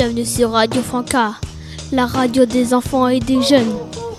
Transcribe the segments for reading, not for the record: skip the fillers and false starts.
Bienvenue sur Radio Franca, la radio des enfants et des jeunes.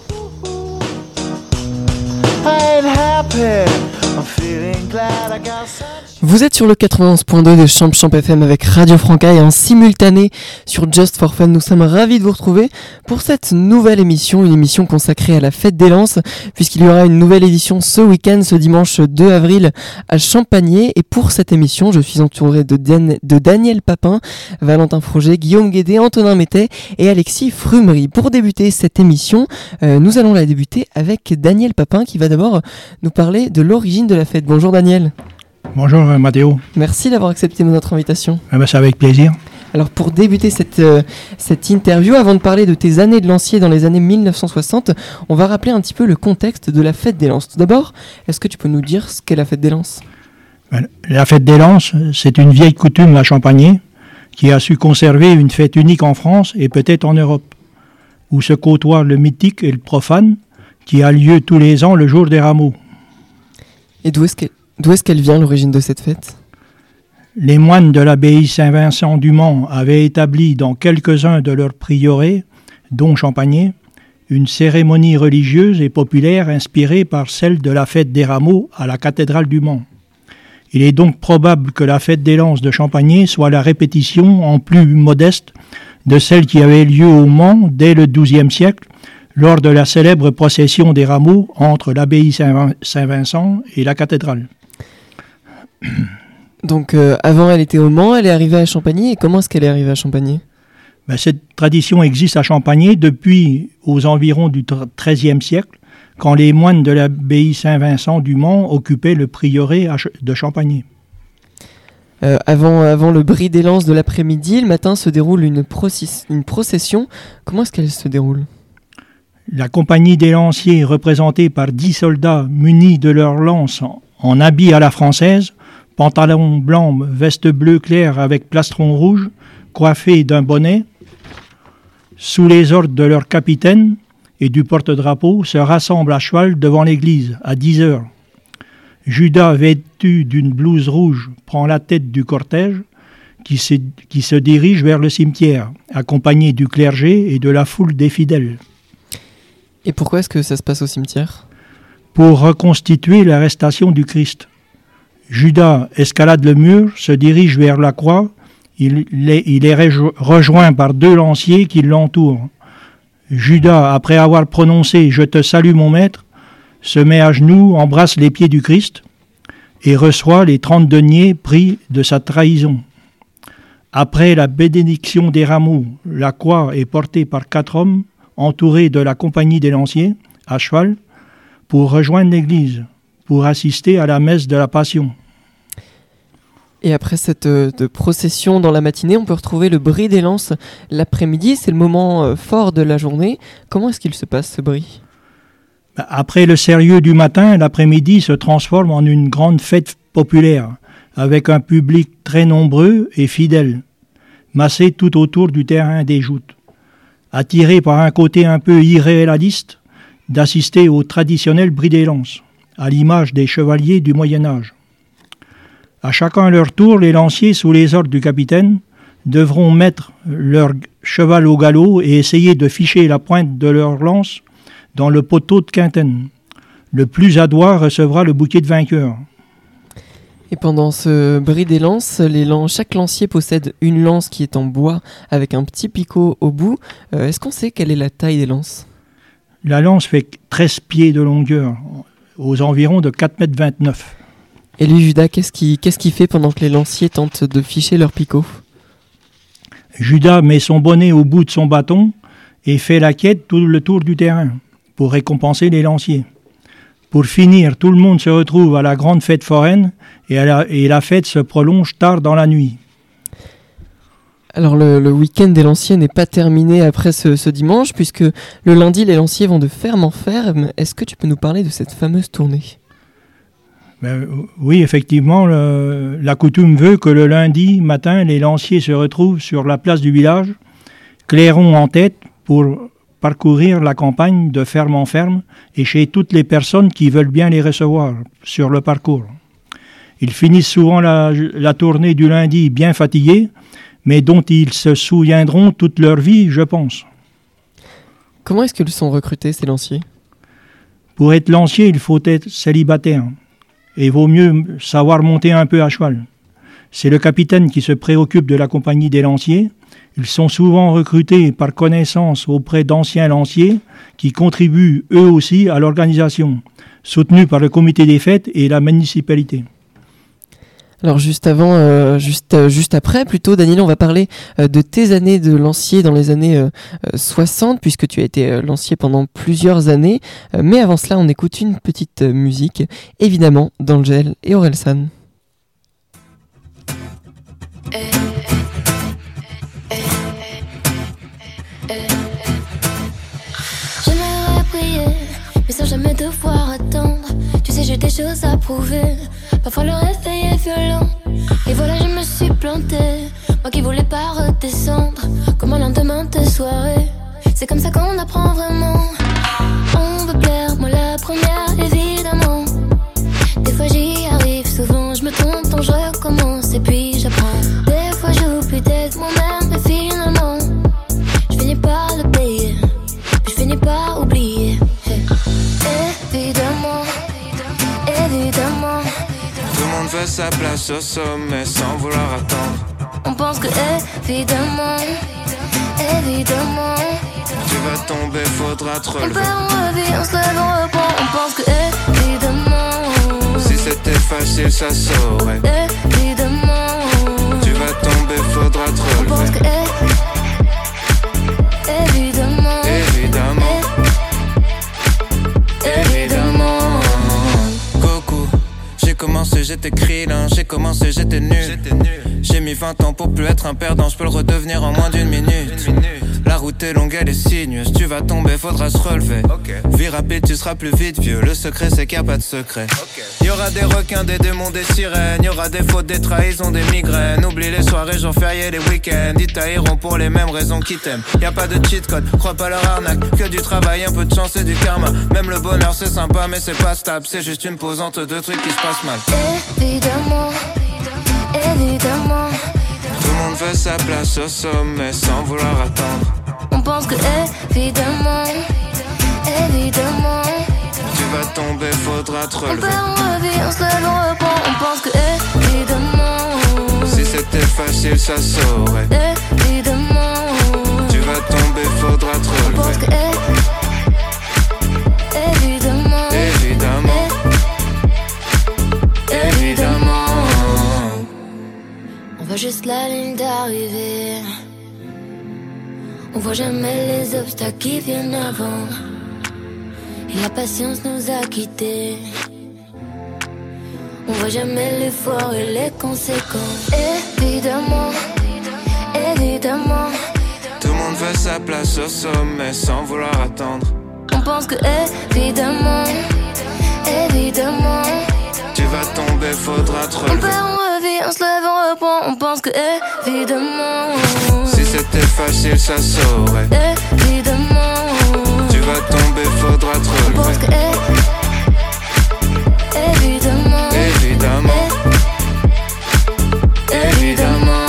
Vous êtes sur le 91.2 de Champ FM avec Radio Franca et en simultané sur Just for Fun. Nous sommes ravis de vous retrouver pour cette nouvelle émission, une émission consacrée à la fête des Lances, puisqu'il y aura une nouvelle édition ce week-end, ce dimanche 2 avril à Champagné. Et pour cette émission, je suis entouré de Daniel Papin, Valentin Froger, Guillaume Guédé, Antonin Métet et Alexis Frumery. Pour débuter cette émission, nous allons la débuter avec Daniel Papin qui va d'abord nous parler de l'origine de la fête. Bonjour Daniel. Bonjour Mathéo. Merci d'avoir accepté notre invitation. C'est avec plaisir. Alors pour débuter cette interview, avant de parler de tes années de lancier dans les années 1960, on va rappeler un petit peu le contexte de la fête des Lances. Tout d'abord, est-ce que tu peux nous dire ce qu'est la fête des Lances ? La fête des Lances, c'est une vieille coutume à Champagné qui a su conserver une fête unique en France et peut-être en Europe, où se côtoient le mythique et le profane, qui a lieu tous les ans le jour des rameaux. Et d'où est-ce qu'elle vient, l'origine de cette fête ? Les moines de l'abbaye Saint-Vincent du Mans avaient établi dans quelques-uns de leurs prieurés, dont Champagné, une cérémonie religieuse et populaire inspirée par celle de la fête des rameaux à la cathédrale du Mans. Il est donc probable que la fête des Lances de Champagné soit la répétition, en plus modeste, de celle qui avait lieu au Mans dès le XIIe siècle, lors de la célèbre procession des rameaux entre l'abbaye Saint-Vincent et la cathédrale. Donc avant elle était au Mans, elle est arrivée à Champagné, et comment est-ce qu'elle est arrivée à Champagné ? Cette tradition existe à Champagné depuis aux environs du XIIIe siècle, quand les moines de l'abbaye Saint-Vincent du Mans occupaient le prieuré de Champagné. Avant le bris des lances de l'après-midi, le matin se déroule une procession. Comment est-ce qu'elle se déroule ? La compagnie des lanciers, représentée par 10 soldats munis de leurs lances en habits à la française, pantalon blanc, veste bleue claire avec plastron rouge, coiffés d'un bonnet, sous les ordres de leur capitaine et du porte-drapeau, se rassemblent à cheval devant l'église à 10 heures. Judas, vêtu d'une blouse rouge, prend la tête du cortège qui se dirige vers le cimetière, accompagné du clergé et de la foule des fidèles. Et pourquoi est-ce que ça se passe au cimetière ? Pour reconstituer l'arrestation du Christ. Judas escalade le mur, se dirige vers la croix. Il est rejoint par 2 lanciers qui l'entourent. Judas, après avoir prononcé « Je te salue mon maître », se met à genoux, embrasse les pieds du Christ et reçoit les 30 deniers pris de sa trahison. Après la bénédiction des rameaux, la croix est portée par 4 hommes entourés de la compagnie des lanciers, à cheval, pour rejoindre l'église, pour assister à la messe de la Passion. Et après cette procession dans la matinée, on peut retrouver le bris des lances l'après-midi. C'est le moment fort de la journée. Comment est-ce qu'il se passe, ce bris ? Après le sérieux du matin, l'après-midi se transforme en une grande fête populaire, avec un public très nombreux et fidèle, massé tout autour du terrain des joutes, attiré par un côté un peu irréaliste d'assister au traditionnel bris des lances, à l'image des chevaliers du Moyen-Âge. À chacun leur tour, les lanciers, sous les ordres du capitaine, devront mettre leur cheval au galop et essayer de ficher la pointe de leur lance dans le poteau de quintaine. Le plus adroit recevra le bouquet de vainqueur. Et pendant ce bris des lances, chaque lancier possède une lance qui est en bois avec un petit picot au bout. Est-ce qu'on sait quelle est la taille des lances ? La lance fait 13 pieds de longueur, aux environs de 4,29 m. Et lui, Judas, qu'est-ce qu'il fait pendant que les lanciers tentent de ficher leur picot ? Judas met son bonnet au bout de son bâton et fait la quête tout le tour du terrain pour récompenser les lanciers. Pour finir, tout le monde se retrouve à la grande fête foraine et la fête se prolonge tard dans la nuit. Alors le week-end des lanciers n'est pas terminé après ce dimanche, puisque le lundi, les lanciers vont de ferme en ferme. Est-ce que tu peux nous parler de cette fameuse tournée ? Oui, effectivement, la coutume veut que le lundi matin, les lanciers se retrouvent sur la place du village, clairon en tête, pour parcourir la campagne de ferme en ferme et chez toutes les personnes qui veulent bien les recevoir sur le parcours. Ils finissent souvent la tournée du lundi bien fatigués, mais dont ils se souviendront toute leur vie, je pense. Comment est-ce qu'ils sont recrutés, ces lanciers ? Pour être lancier, il faut être célibataire. Et il vaut mieux savoir monter un peu à cheval. C'est le capitaine qui se préoccupe de la compagnie des lanciers. Ils sont souvent recrutés par connaissance auprès d'anciens lanciers qui contribuent eux aussi à l'organisation, soutenus par le comité des fêtes et la municipalité. Alors juste après plutôt, Daniel, on va parler de tes années de lancier dans les années 60, puisque tu as été lancier pendant plusieurs années. Mais avant cela, on écoute une petite musique, évidemment, d'Angèle et Orelsan. J'aimerais prier, mais sans jamais devoir attendre. Tu sais, j'ai des choses à prouver. Parfois le réveil est violent. Et voilà, je me suis plantée. Moi qui voulais pas redescendre. Comme un lendemain de soirée. C'est comme ça qu'on apprend vraiment. On veut plaire, moi la première, évidemment. Des fois j'y arrive, souvent je me trompe, donc je recommence et puis j'apprends. Des fois j'oublie d'être moi-même, et finalement je finis par le payer, puis je finis par oublier. Évidemment, évidemment. Tout le monde veut sa place au sommet sans vouloir attendre. On pense que évidemment, évidemment. Tu vas tomber, faudra te On relever. perd, on revit, on se lève, on reprend. On pense que évidemment. Si c'était facile, ça saurait. Évidemment. Tu vas tomber, faudra te On pense relever. que évidemment. Évidemment, évidemment. Goku, j'ai commencé, j'étais krillin. J'ai commencé, j'étais nul. J'ai mis 20 ans pour plus être un perdant. Je peux le redevenir en moins d'une minute. La route est longue, elle est sinueuse. Tu vas tomber, faudra se relever. Vie rapide, tu seras plus vite vieux. Le secret, c'est qu'il n'y a pas de secret. Y'aura des requins, des démons, des sirènes. Y'aura des fautes, des trahisons, des migraines. Oublie les soirées, jours fériés, les week-ends. Ils tailleront pour les mêmes raisons qu'ils t'aiment. Y'a pas de cheat code, crois pas leur arnaque. Que du travail, un peu de chance et du karma. Même le bonheur, c'est sympa, mais c'est pas stable. C'est juste une pause entre deux trucs qui se passent mal. Évidemment, évidemment. Tout le monde veut sa place au sommet sans vouloir attendre. On pense que évidemment, évidemment. Tu vas tomber, faudra te On relever. perd, on revit, on se lève, on reprend. On pense que évidemment. Si c'était facile, ça saurait. Évidemment. Tu vas tomber, faudra te On pense que relever. évidemment. Évidemment, évidemment. On voit juste la ligne d'arrivée. On voit jamais les obstacles qui viennent avant. Et la patience nous a quittés. On voit jamais l'effort et les conséquences. Évidemment, évidemment. Tout le monde veut sa place au sommet sans vouloir attendre. On pense que évidemment, évidemment. Tu vas tomber, faudra te On relever. perd, on revit, on se lève, on reprend. On pense que évidemment. Si c'était facile, ça saurait. Évidemment. Tu vas tomber, faudra te On pense que relever. évidemment. Évidemment, évidemment.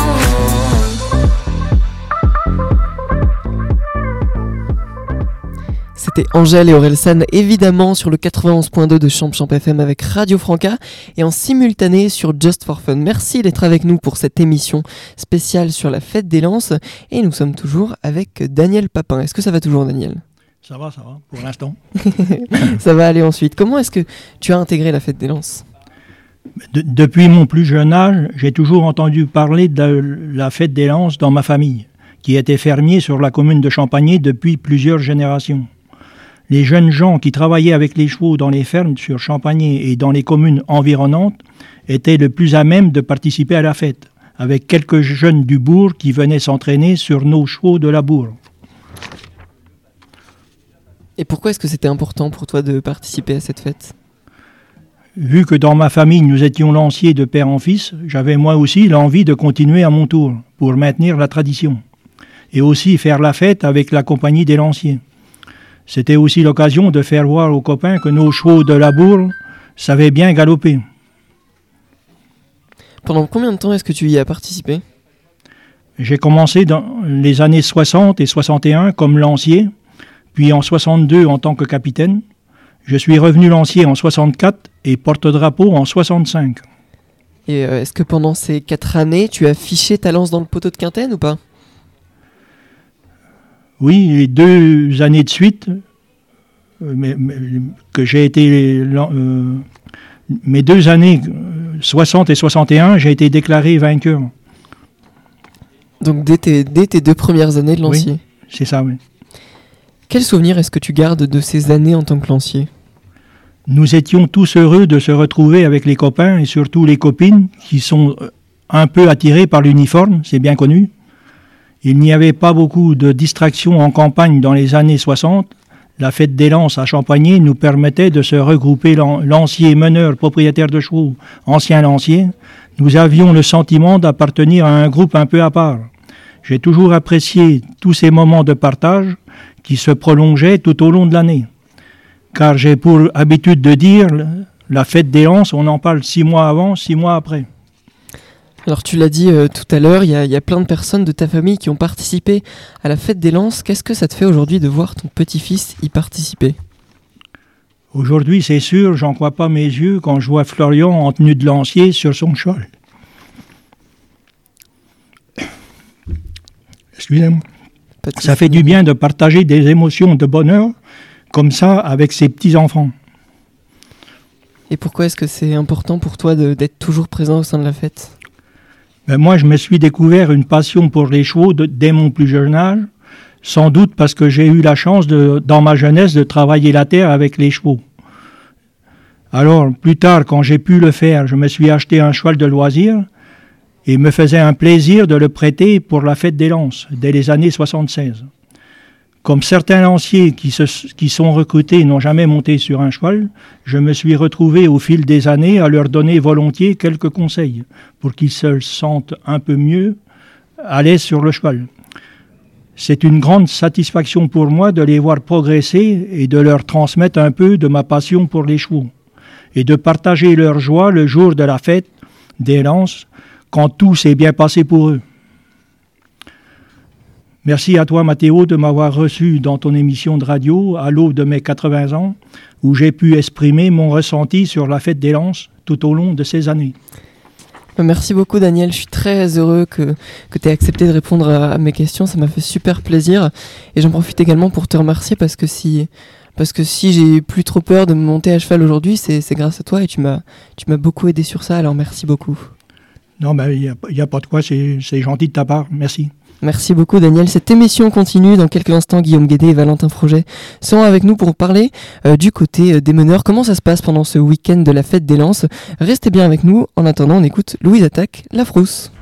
C'était Angèle et Orelsan, évidemment, sur le 91.2 de Champ FM avec Radio Franca et en simultané sur Just for Fun. Merci d'être avec nous pour cette émission spéciale sur la fête des Lances. Et nous sommes toujours avec Daniel Papin. Est-ce que ça va toujours, Daniel ? Ça va, pour l'instant. Ça va aller ensuite. Comment est-ce que tu as intégré la fête des Lances ? Depuis mon plus jeune âge, j'ai toujours entendu parler de la fête des Lances dans ma famille, qui était fermier sur la commune de Champagné depuis plusieurs générations. Les jeunes gens qui travaillaient avec les chevaux dans les fermes sur Champagné et dans les communes environnantes étaient le plus à même de participer à la fête, avec quelques jeunes du bourg qui venaient s'entraîner sur nos chevaux de la bourg. Et pourquoi est-ce que c'était important pour toi de participer à cette fête ? Vu que dans ma famille nous étions lanciers de père en fils, j'avais moi aussi l'envie de continuer à mon tour pour maintenir la tradition et aussi faire la fête avec la compagnie des lanciers. C'était aussi l'occasion de faire voir aux copains que nos chevaux de la bourre savaient bien galoper. Pendant combien de temps est-ce que tu y as participé ? J'ai commencé dans les années 60 et 61 comme lancier, puis en 62 en tant que capitaine. Je suis revenu lancier en 64 et porte-drapeau en 65. Et est-ce que pendant ces 4 années, tu as fiché ta lance dans le poteau de Quintaine ou pas ? Oui, les 2 années de suite, que j'ai été... mes 2 années, 60 et 61, j'ai été déclaré vainqueur. Donc dès tes 2 premières années de lancier. Oui, c'est ça, oui. Quel souvenir est-ce que tu gardes de ces années en tant que lancier ? Nous étions tous heureux de se retrouver avec les copains et surtout les copines qui sont un peu attirées par l'uniforme, c'est bien connu. Il n'y avait pas beaucoup de distractions en campagne dans les années 60. La fête des lances à Champagné nous permettait de se regrouper lanciers, meneurs, propriétaires de chevaux, anciens lanciers. Nous avions le sentiment d'appartenir à un groupe un peu à part. J'ai toujours apprécié tous ces moments de partage qui se prolongeaient tout au long de l'année. Car j'ai pour habitude de dire, la fête des lances, on en parle 6 mois avant, 6 mois après. Alors tu l'as dit tout à l'heure, il y a plein de personnes de ta famille qui ont participé à la fête des lances. Qu'est-ce que ça te fait aujourd'hui de voir ton petit-fils y participer ? Aujourd'hui, c'est sûr, j'en crois pas mes yeux quand je vois Florian en tenue de lancier sur son cheval. Excusez-moi. Ça fait du bien de partager des émotions de bonheur comme ça avec ses petits-enfants. Et pourquoi est-ce que c'est important pour toi d'être toujours présent au sein de la fête ? Moi, je me suis découvert une passion pour les chevaux dès mon plus jeune âge, sans doute parce que j'ai eu la chance, dans ma jeunesse, de travailler la terre avec les chevaux. Alors, plus tard, quand j'ai pu le faire, je me suis acheté un cheval de loisir et me faisait un plaisir de le prêter pour la fête des lances, dès les années 76. Comme certains lanciers qui sont recrutés n'ont jamais monté sur un cheval, je me suis retrouvé au fil des années à leur donner volontiers quelques conseils pour qu'ils se sentent un peu mieux à l'aise sur le cheval. C'est une grande satisfaction pour moi de les voir progresser et de leur transmettre un peu de ma passion pour les chevaux et de partager leur joie le jour de la fête des lances quand tout s'est bien passé pour eux. Merci à toi, Mathéo, de m'avoir reçu dans ton émission de radio à l'aube de mes 80 ans, où j'ai pu exprimer mon ressenti sur la fête des lances tout au long de ces années. Merci beaucoup, Daniel. Je suis très heureux que tu aies accepté de répondre à mes questions. Ça m'a fait super plaisir. Et j'en profite également pour te remercier parce que si j'ai plus trop peur de me monter à cheval aujourd'hui, c'est grâce à toi et tu m'as beaucoup aidé sur ça. Alors merci beaucoup. Non, il n'y a pas de quoi. C'est gentil de ta part. Merci. Merci beaucoup, Daniel. Cette émission continue. Dans quelques instants, Guillaume Guédé et Valentin Froget seront avec nous pour parler du côté des meneurs. Comment ça se passe pendant ce week-end de la fête des lances ? Restez bien avec nous. En attendant, on écoute Louise Attaque, La Frousse.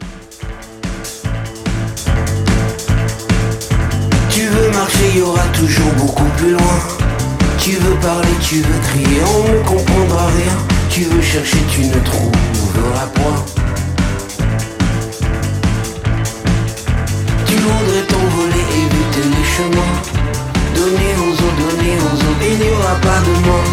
Tu veux marcher, il y aura toujours beaucoup plus loin. Tu veux parler, tu veux crier, on ne comprendra rien. Tu veux chercher, tu ne trouveras point. Tu voudrais t'envoler, éviter les chemins. Donner aux autres, et il n'y aura pas de moi.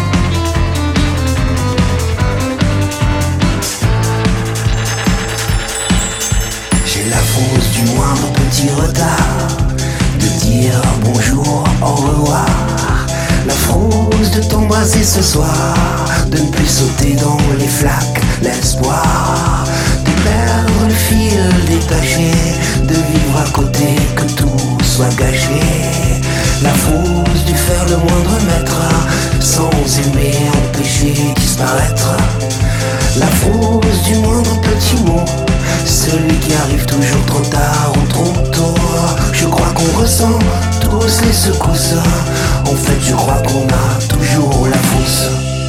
J'ai la frousse du moindre petit retard, de dire bonjour, au revoir. La frousse de t'embrasser ce soir, de ne plus sauter dans les flaques, l'espoir de perdre le fil détaché, de vivre à côté, que tout soit gâché. La frousse du faire le moindre mètre, sans aimer, empêcher disparaître. La frousse du moindre petit mot, celui qui arrive toujours trop tard ou trop tôt. Je crois qu'on ressent tous les secousses. En fait, je crois qu'on a toujours la frousse.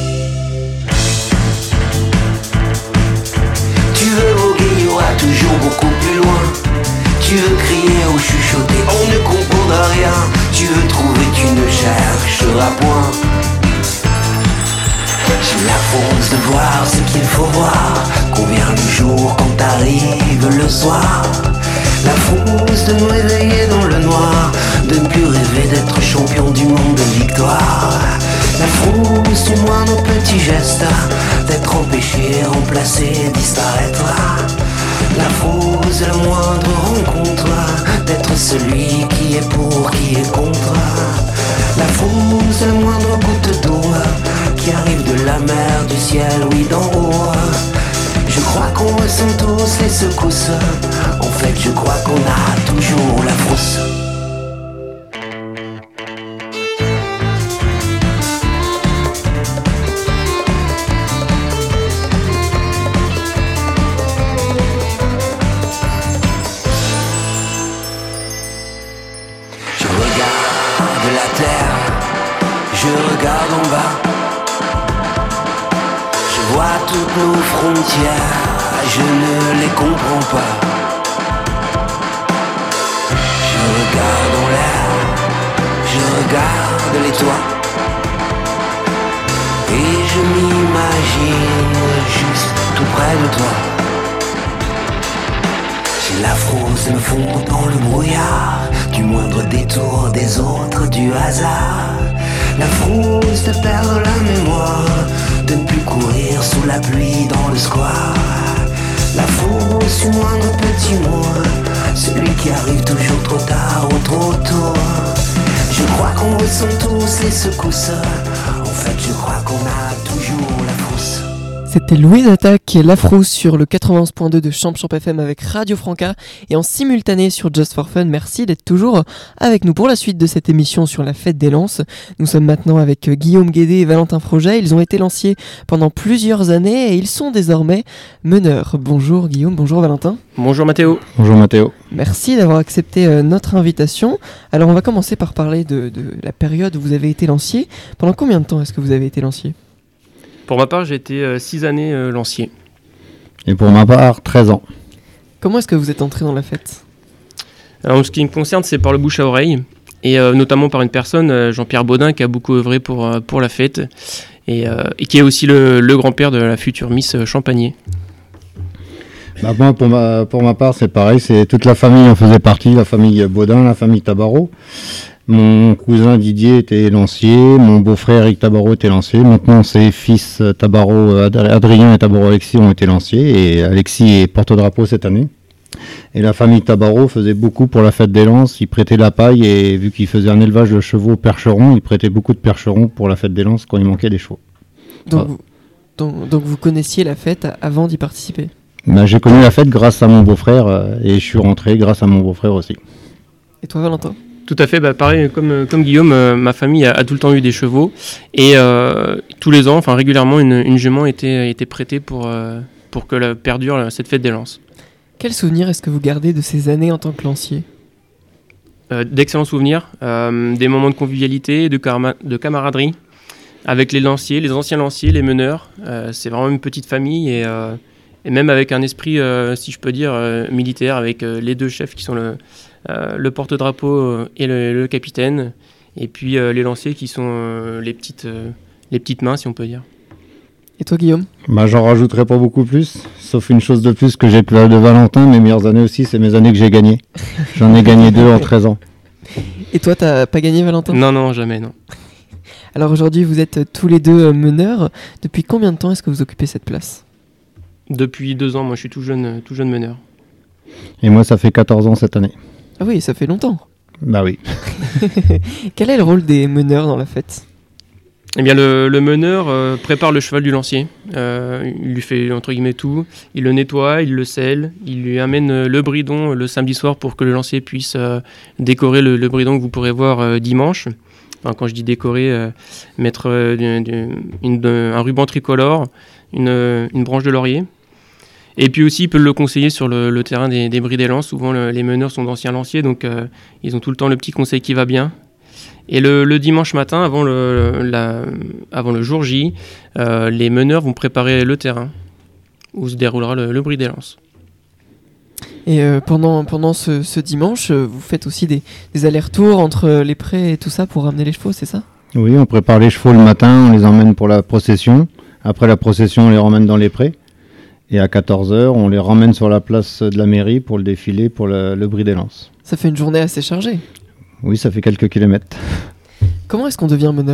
Tu veux voguer, il y aura toujours beaucoup plus loin. Tu veux crier ou chuchoter, on ne comprendra rien. Tu veux trouver, tu ne chercheras point. J'ai la force de voir ce qu'il faut voir, qu'on vient le jour quand arrive le soir. La frousse de me réveiller dans le noir, de ne plus rêver d'être champion du monde de victoire. La frousse du moindre petit geste, d'être empêché, remplacé, disparaître. La frousse de la moindre rencontre, celui qui est pour, qui est contre. La frousse, c'est le moindre goutte d'eau qui arrive de la mer, du ciel, oui d'en haut. Je crois qu'on ressent tous les secousses. En fait, je crois qu'on a toujours la frousse. Je regarde la terre, je regarde en bas. Je vois toutes nos frontières, je ne les comprends pas. Je regarde en l'air, je regarde les toits. Et je m'imagine juste tout près de toi. J'ai la frousse me fond dans le brouillard, du moindre détour des autres, du hasard. La frousse de perdre la mémoire, de ne plus courir sous la pluie dans le square. La frousse du moindre petit mot, celui qui arrive toujours trop tard ou trop tôt. Je crois qu'on ressent tous les secousses. En fait, je crois qu'on a toujours la frousse. C'était Louise Attaque et La Frousse sur le 91.2 de Champ FM avec Radio Franca et en simultané sur Just for Fun. Merci d'être toujours avec nous pour la suite de cette émission sur la fête des Lances. Nous sommes maintenant avec Guillaume Guédé et Valentin Froget. Ils ont été lanciers pendant plusieurs années et ils sont désormais meneurs. Bonjour Guillaume, bonjour Valentin. Bonjour Mathéo. Bonjour Mathéo. Merci d'avoir accepté notre invitation. Alors on va commencer par parler de la période où vous avez été lancier. Pendant combien de temps est-ce que vous avez été lancier ? Pour ma part, j'ai été 6 années lancier. Et pour ma part, 13 ans. Comment est-ce que vous êtes entré dans la fête ? Alors, en ce qui me concerne, c'est par le bouche à oreille, et notamment par une personne, Jean-Pierre Baudin, qui a beaucoup œuvré pour la fête, et qui est aussi le grand-père de la future Miss Champagné. Bah moi, pour ma part, c'est pareil, c'est toute la famille en faisait partie, la famille Baudin, la famille Tabarot. Mon cousin Didier était lancier, mon beau-frère Eric Tabarot était lancier. Maintenant, ses fils Tabarot, Adrien et Tabarot Alexis ont été lanciers, et Alexis est porte-drapeau cette année. Et la famille Tabarot faisait beaucoup pour la fête des Lances, ils prêtaient la paille, et vu qu'ils faisaient un élevage de chevaux percherons, ils prêtaient beaucoup de percherons pour la fête des Lances quand il manquait des chevaux. Donc vous connaissiez la fête avant d'y participer ? Bah, j'ai connu la fête grâce à mon beau-frère, et je suis rentré grâce à mon beau-frère aussi. Et toi Valentin ? Tout à fait, pareil, comme Guillaume, ma famille a tout le temps eu des chevaux, et tous les ans, enfin régulièrement, une jument était prêtée pour que perdure cette fête des Lances. Quel souvenir est-ce que vous gardez de ces années en tant que lancier ? D'excellents souvenirs, des moments de convivialité, de camaraderie, avec les lanciers, les anciens lanciers, les meneurs. C'est vraiment une petite famille, et même avec un esprit, si je peux dire, militaire, avec les deux chefs qui sont le porte-drapeau et le capitaine, et puis les lanciers qui sont les petites mains, si on peut dire. Et toi Guillaume ? Bah, j'en rajouterai pas beaucoup plus, sauf une chose de plus que j'ai de Valentin. Mes meilleures années aussi, c'est mes années que j'ai gagnées. J'en ai gagné 2 en 13 ans. Et toi, t'as pas gagné Valentin ? Non, jamais, non. Alors aujourd'hui, vous êtes tous les deux meneurs. Depuis combien de temps est-ce que vous occupez cette place ? Depuis 2 ans, moi je suis tout jeune meneur. Et moi, ça fait 14 ans cette année. Ah oui, ça fait longtemps. Bah oui. Quel est le rôle des meneurs dans la fête ? Eh bien, le meneur prépare le cheval du lancier. Il lui fait, entre guillemets, tout. Il le nettoie, il le selle, il lui amène le bridon le samedi soir pour que le lancier puisse décorer le bridon que vous pourrez voir dimanche. Enfin, quand je dis décorer, mettre un ruban tricolore, une branche de laurier. Et puis aussi, il peut le conseiller sur le terrain des bris des lances. Souvent, les meneurs sont d'anciens lanciers, donc ils ont tout le temps le petit conseil qui va bien. Et le dimanche matin, avant le jour J, les meneurs vont préparer le terrain où se déroulera le bris des lances. Et pendant ce dimanche, vous faites aussi des allers-retours entre les prés et tout ça pour ramener les chevaux, c'est ça ? Oui, on prépare les chevaux le matin, on les emmène pour la procession. Après la procession, on les ramène dans les prés. Et à 14h, on les ramène sur la place de la mairie pour le défilé, pour le bris des lances. Ça fait une journée assez chargée. Oui, ça fait quelques kilomètres. Comment est-ce qu'on devient meneur ?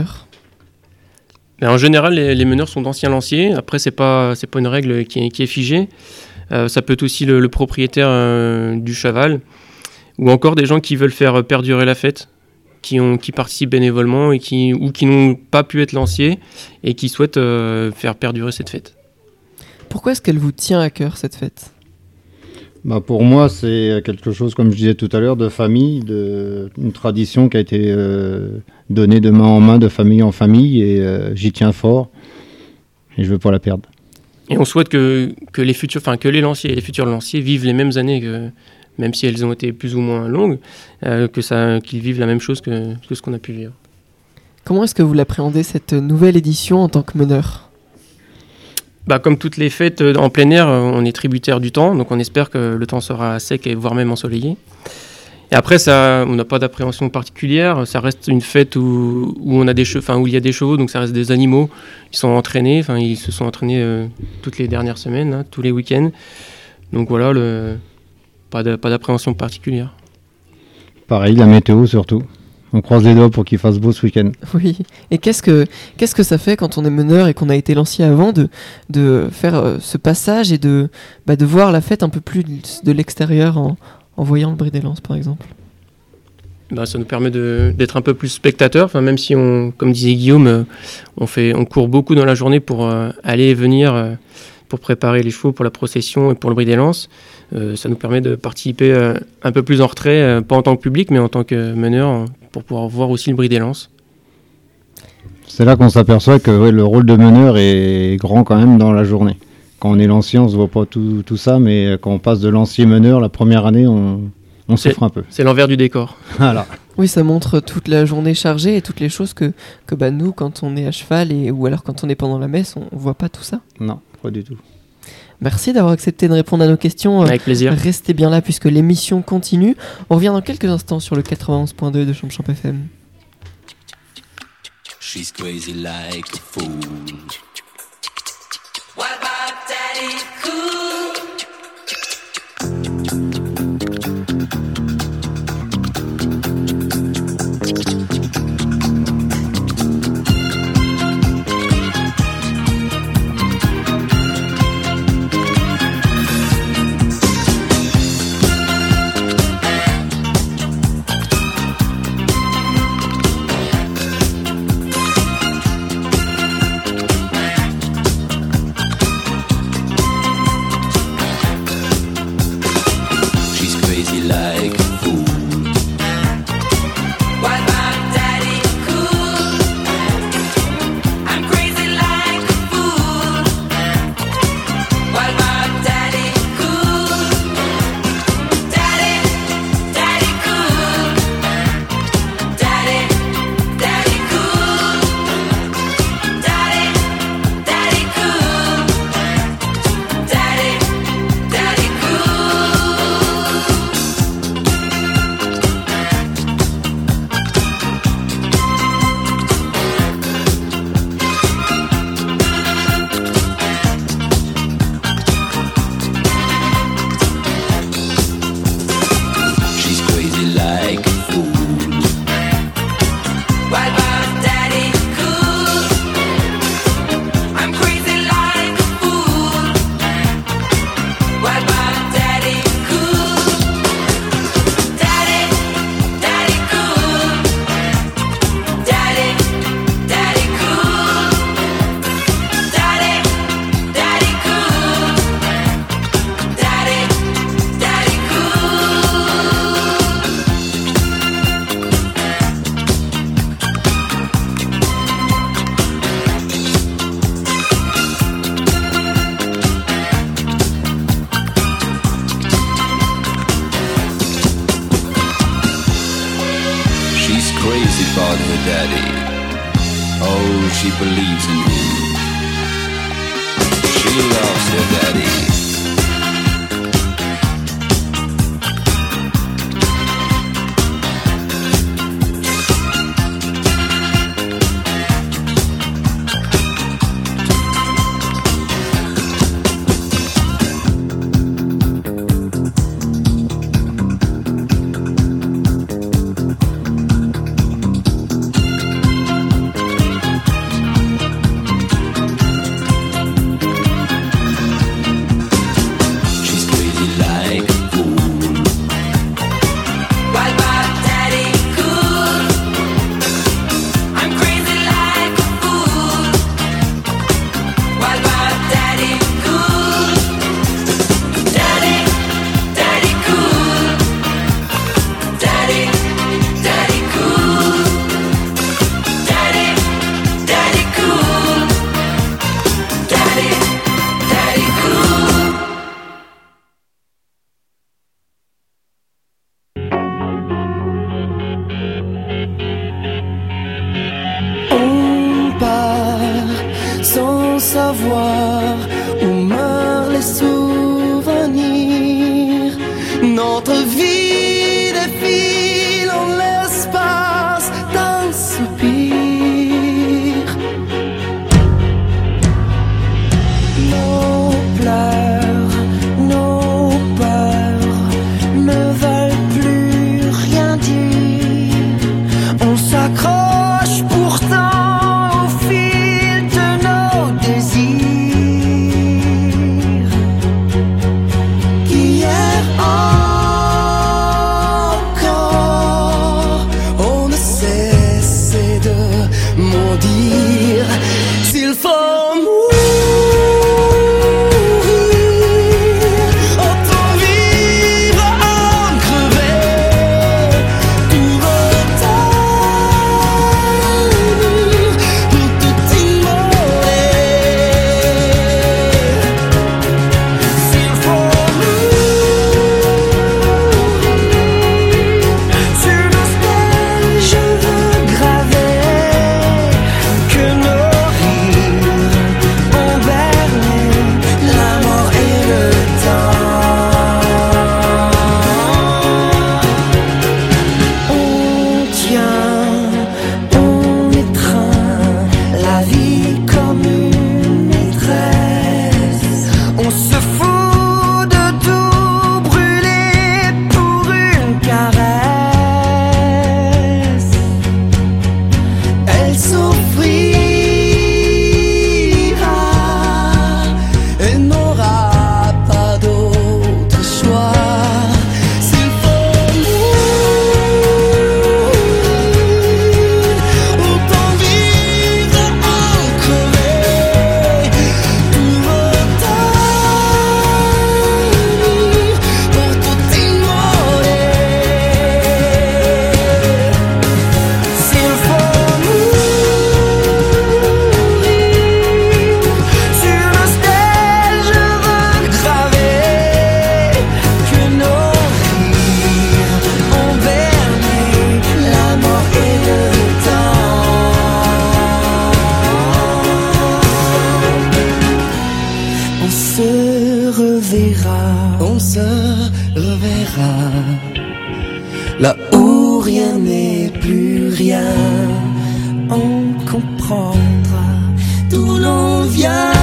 En général, les meneurs sont d'anciens lanciers. Après, c'est pas une règle qui est figée. Ça peut être aussi le propriétaire du cheval ou encore des gens qui veulent faire perdurer la fête, qui participent bénévolement et qui n'ont pas pu être lanciers et qui souhaitent faire perdurer cette fête. Pourquoi est-ce qu'elle vous tient à cœur, cette fête ? Pour moi, c'est quelque chose, comme je disais tout à l'heure, de famille, une tradition qui a été donnée de main en main, de famille en famille, et j'y tiens fort, et je ne veux pas la perdre. Et on souhaite que les lanciers et les futurs lanciers vivent les mêmes années, même si elles ont été plus ou moins longues, qu'ils vivent la même chose que ce qu'on a pu vivre. Comment est-ce que vous l'appréhendez, cette nouvelle édition, en tant que meneur ? Comme toutes les fêtes en plein air, on est tributaire du temps, donc on espère que le temps sera sec et voire même ensoleillé. Et après, on n'a pas d'appréhension particulière. Ça reste une fête où on a où il y a des chevaux, donc ça reste des animaux. Ils sont entraînés, ils se sont entraînés toutes les dernières semaines, tous les week-ends. Donc voilà, pas d'appréhension particulière. Pareil, la météo surtout. On croise les doigts pour qu'il fasse beau ce week-end. Oui. Et qu'est-ce que ça fait quand on est meneur et qu'on a été lancier avant de faire ce passage et de voir la fête un peu plus de l'extérieur en voyant le bris des lances, par exemple ? Ça nous permet d'être un peu plus spectateurs. Même si, comme disait Guillaume, on court beaucoup dans la journée pour aller et venir, pour préparer les chevaux pour la procession et pour le bris des lances. Ça nous permet de participer un peu plus en retrait, pas en tant que public, mais en tant que meneur, pour pouvoir voir aussi le bris des lances. C'est là qu'on s'aperçoit que le rôle de meneur est grand quand même dans la journée. Quand on est lancier, on ne se voit pas tout ça, mais quand on passe de lancier meneur, la première année, on souffre un peu. C'est l'envers du décor. Voilà. Oui, ça montre toute la journée chargée et toutes les choses que nous, quand on est à cheval ou alors quand on est pendant la messe, on ne voit pas tout ça. Non, pas du tout. Merci d'avoir accepté de répondre à nos questions. Avec plaisir. Restez bien là puisque l'émission continue. On revient dans quelques instants sur le 91.2 de Champ FM. She's crazy like a fool. What about Daddy Cool? on se reverra. Là où rien n'est plus rien, on comprendra d'où l'on vient.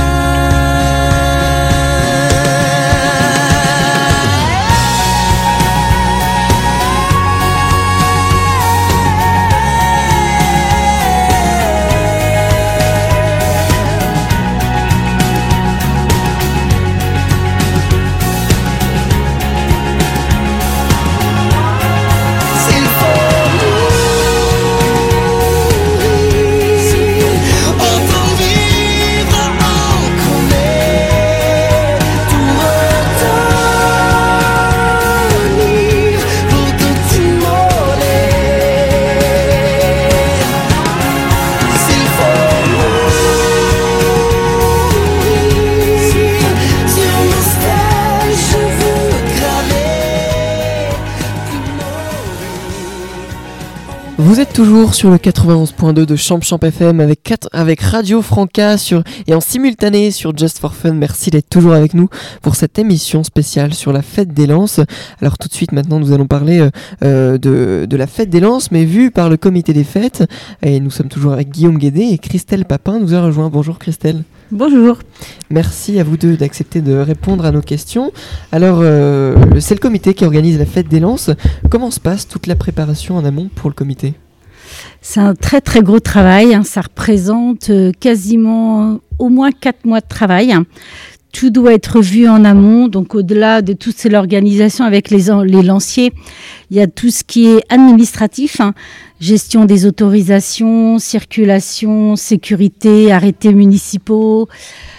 Vous êtes toujours sur le 91.2 de Champ FM avec Radio Franca et en simultané sur Just for Fun. Merci d'être toujours avec nous pour cette émission spéciale sur la fête des Lances. Alors tout de suite maintenant nous allons parler de la fête des Lances mais vue par le comité des fêtes. Et nous sommes toujours avec Guillaume Guédé et Christelle Papin nous a rejoint. Bonjour Christelle. Bonjour. Merci à vous deux d'accepter de répondre à nos questions. Alors, c'est le comité qui organise la fête des Lances. Comment se passe toute la préparation en amont pour le comité ? C'est un très très gros travail. Ça représente quasiment au moins 4 mois de travail. Tout doit être vu en amont. Donc, au-delà de toute l'organisation avec les lanciers, il y a tout ce qui est administratif. Gestion des autorisations, circulation, sécurité, arrêtés municipaux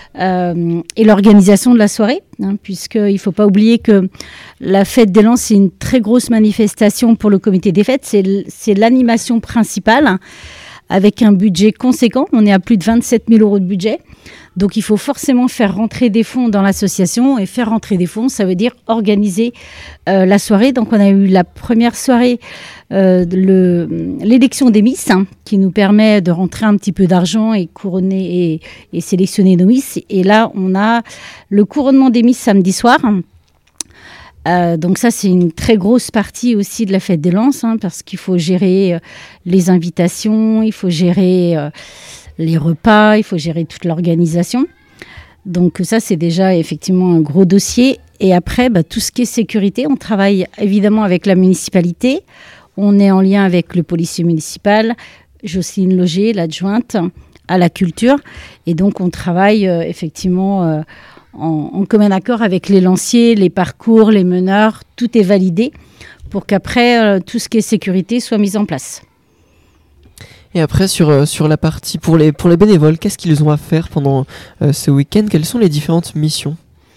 et l'organisation de la soirée, puisqu'il ne faut pas oublier que la fête des Lances, c'est une très grosse manifestation pour le comité des fêtes. C'est l'animation principale avec un budget conséquent. On est à plus de 27 000 € de budget. Donc, il faut forcément faire rentrer des fonds dans l'association. Et faire rentrer des fonds, ça veut dire organiser la soirée. Donc, on a eu la première soirée, l'élection des Miss, qui nous permet de rentrer un petit peu d'argent et couronner et sélectionner nos Miss. Et là, on a le couronnement des Miss samedi soir. Donc ça, c'est une très grosse partie aussi de la fête des Lances, parce qu'il faut gérer les invitations, il faut gérer les repas, il faut gérer toute l'organisation. Donc ça, c'est déjà effectivement un gros dossier. Et après, tout ce qui est sécurité, on travaille évidemment avec la municipalité. On est en lien avec le policier municipal, Jocelyne Loger, l'adjointe à la culture. Et donc, on travaille effectivement en commun accord avec les lanciers, les parcours, les meneurs. Tout est validé pour qu'après, tout ce qui est sécurité soit mis en place. Et après, sur la partie pour les bénévoles, qu'est-ce qu'ils ont à faire pendant ce week-end ? Quelles sont les différentes missions ?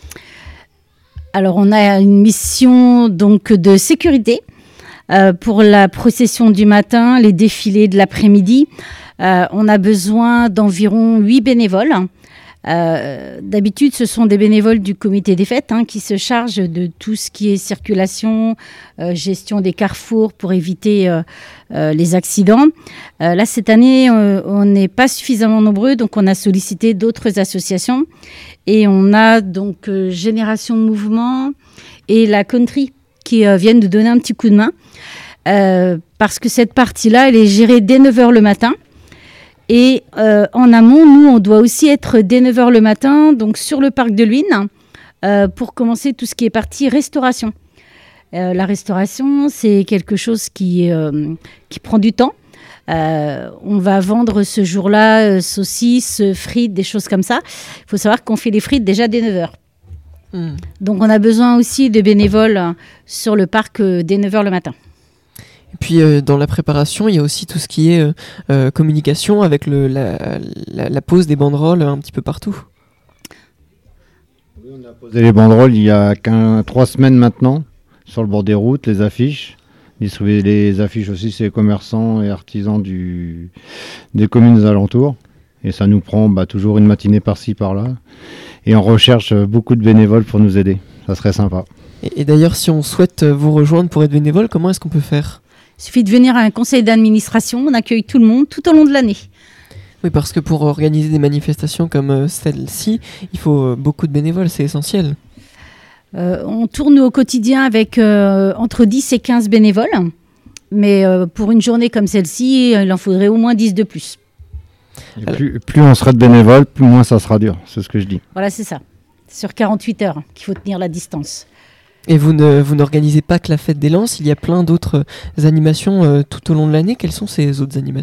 Alors, on a une mission donc de sécurité pour la procession du matin, les défilés de l'après-midi. On a besoin d'environ 8 bénévoles. D'habitude, ce sont des bénévoles du comité des fêtes qui se chargent de tout ce qui est circulation, gestion des carrefours pour éviter les accidents. Là, cette année, on n'est pas suffisamment nombreux, donc on a sollicité d'autres associations. Et on a donc Génération Mouvement et la Country qui viennent de donner un petit coup de main. Parce que cette partie-là, elle est gérée dès 9h le matin. Et en amont, nous, on doit aussi être dès 9h le matin, donc sur le parc de Luynes, pour commencer tout ce qui est partie restauration. La restauration, c'est quelque chose qui prend du temps. On va vendre ce jour-là saucisses, frites, des choses comme ça. Il faut savoir qu'on fait les frites déjà dès 9h. Donc, on a besoin aussi de bénévoles sur le parc dès 9h le matin. Et puis dans la préparation, il y a aussi tout ce qui est communication avec la pose des banderoles un petit peu partout. Oui, on a posé les banderoles il y a 3 semaines maintenant, sur le bord des routes, les affiches. Distribuer les affiches aussi, c'est les commerçants et artisans des communes alentours. Et ça nous prend toujours une matinée par-ci, par-là. Et on recherche beaucoup de bénévoles pour nous aider. Ça serait sympa. Et d'ailleurs, si on souhaite vous rejoindre pour être bénévole, comment est-ce qu'on peut faire ? Il suffit de venir à un conseil d'administration, on accueille tout le monde tout au long de l'année. Oui, parce que pour organiser des manifestations comme celle-ci, il faut beaucoup de bénévoles, c'est essentiel. On tourne au quotidien avec entre 10 et 15 bénévoles. Mais pour une journée comme celle-ci, il en faudrait au moins 10 de plus. Plus on sera de bénévoles, plus moins ça sera dur. C'est ce que je dis. Voilà, c'est ça. C'est sur 48 heures qu'il faut tenir la distance. Et vous n'organisez pas que la fête des Lances, il y a plein d'autres animations tout au long de l'année. Quelles sont ces autres animations ?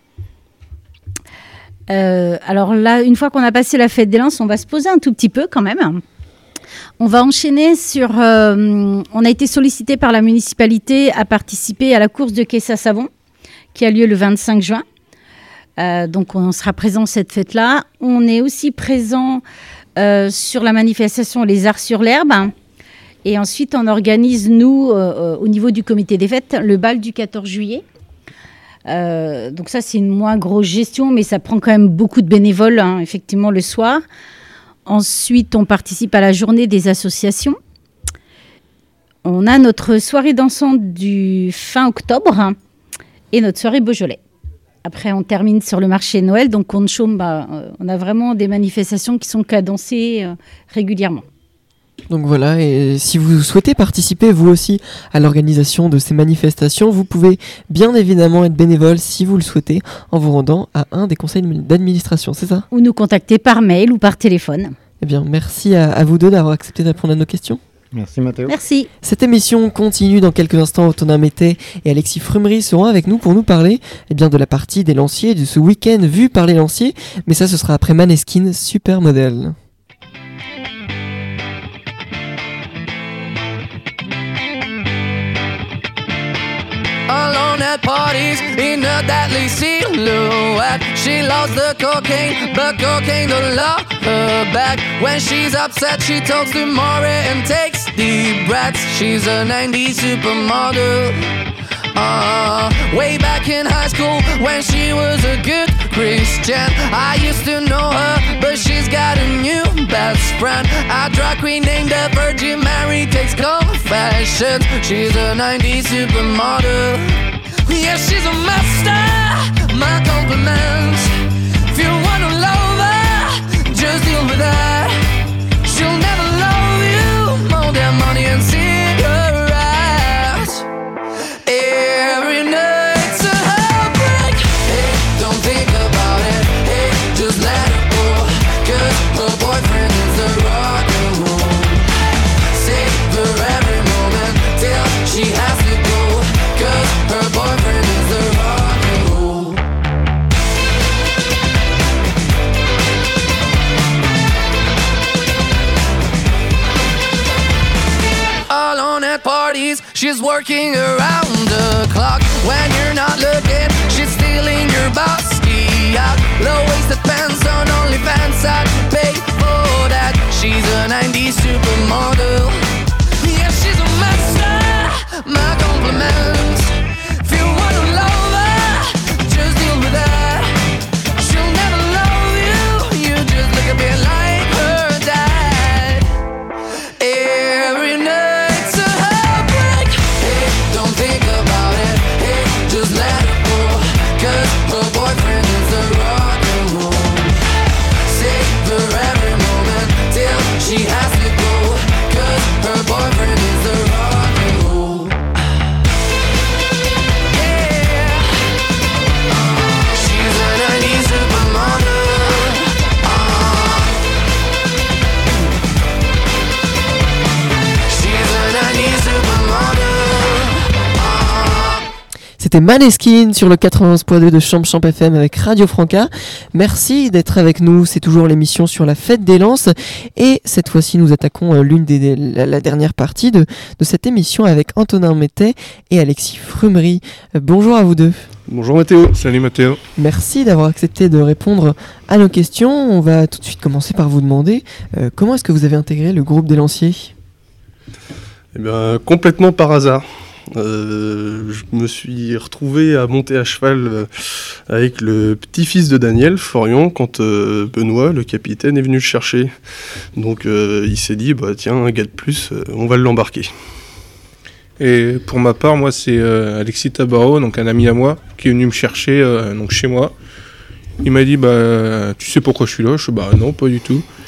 Alors là, une fois qu'on a passé la fête des Lances, on va se poser un tout petit peu quand même. On va enchaîner sur... on a été sollicité par la municipalité à participer à la course de caisse à savon qui a lieu le 25 juin. Donc on sera présent cette fête-là. On est aussi présent sur la manifestation Les Arts sur l'herbe. Et ensuite, on organise, nous, au niveau du comité des fêtes, le bal du 14 juillet. Donc ça, c'est une moins grosse gestion, mais ça prend quand même beaucoup de bénévoles, effectivement, le soir. Ensuite, on participe à la journée des associations. On a notre soirée dansante du fin octobre et notre soirée Beaujolais. Après, on termine sur le marché de Noël. Donc, on a vraiment des manifestations qui sont cadencées régulièrement. Donc voilà, et si vous souhaitez participer vous aussi à l'organisation de ces manifestations, vous pouvez bien évidemment être bénévole si vous le souhaitez en vous rendant à un des conseils d'administration, c'est ça ? Ou nous contacter par mail ou par téléphone. Eh bien, merci à vous deux d'avoir accepté de répondre à nos questions. Merci Mathéo. Merci. Cette émission continue dans quelques instants. Antonin Mété et Alexis Frumery seront avec nous pour nous parler de la partie des lanciers de ce week-end vu par les lanciers. Mais ça, ce sera après Maneskin, Supermodel. Alone at parties in a deadly silhouette. She loves the cocaine, but cocaine don't love her back. When she's upset, she talks to Maury and takes deep breaths. She's a 90s supermodel. Way back in high school when she was a good Christian, I used to know her, but she's got a new best friend, a drag queen named the Virgin Mary takes confessions. She's a 90s supermodel. Yeah, she's a master, my compliments. If you wanna love her, just deal with her. She'll never love you more than money and cigarettes. Every night's a heartbreak. Hey, don't think about it. Hey, just let it go. 'Cause her boyfriend is a rock and roll. Savor every moment till she has to go. 'Cause her boyfriend is a rock and roll. Alone at parties, she's working around the clock. When you're not looking, she's stealing your bossy out. Low-waisted pants on OnlyFans, I'd pay for that. She's a 90s supermodel. Yeah, she's a master, my compliments. If you wanna love her, just deal with her. She'll never love you, you just look a bit like her dad. Every night's a heartbreak. Hey, don't think about it. Hey, just let it go. 'Cause her boyfriend is a rock and roll. Savor every moment till she has to go. 'Cause her boyfriend is a rock and roll. Yeah. She's a 90s supermodel. She's a 90s supermodel. C'était Maneskin sur le 91.2 de Champ FM avec Radio Franca. Merci d'être avec nous. C'est toujours l'émission sur la fête des Lances. Et cette fois-ci, nous attaquons la dernière partie de cette émission avec Antonin Mété et Alexis Frumery. Bonjour à vous deux. Bonjour Mathéo. Salut Mathéo. Merci d'avoir accepté de répondre à nos questions. On va tout de suite commencer par vous demander comment est-ce que vous avez intégré le groupe des lanciers ? Eh bien, complètement par hasard. Je me suis retrouvé à monter à cheval avec le petit-fils de Daniel, Florian, quand Benoît, le capitaine, est venu le chercher. Donc il s'est dit, bah tiens, un gars de plus, on va l'embarquer. Et pour ma part, moi c'est Alexis Tabarot, donc un ami à moi, qui est venu me chercher donc chez moi. Il m'a dit, bah tu sais pourquoi je suis là ? Je dis, bah non, pas du tout.